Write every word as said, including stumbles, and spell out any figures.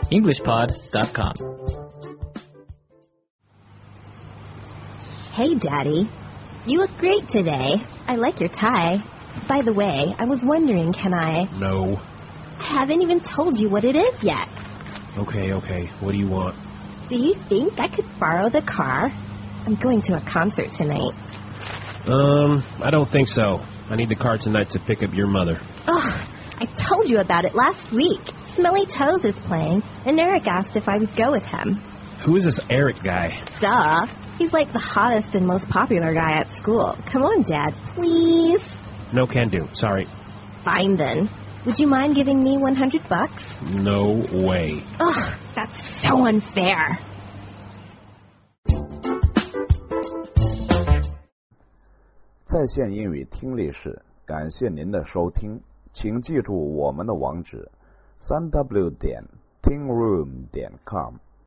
english pod dot com. Hey, Daddy. You look great today. I like your tie. By the way, I was wondering, can I... No. I haven't even told you what it is yet. Okay, okay. What do you want? Do you think I could borrow the car? I'm going to a concert tonight. Um, I don't think so. I need the car tonight to pick up your mother. Ugh, I told you about it last week. Smelly Toes is playing, and Eric asked if I would go with him. Who is this Eric guy? Duh. He's like the hottest and most popular guy at school. Come on, Dad, please. No can do. Sorry. Fine, then. Would you mind giving me one hundred bucks? No way. Ugh, that's so unfair. 在线英语听力室，感谢您的收听，请记住我们的网址：三 w 点 tingroom 点 com。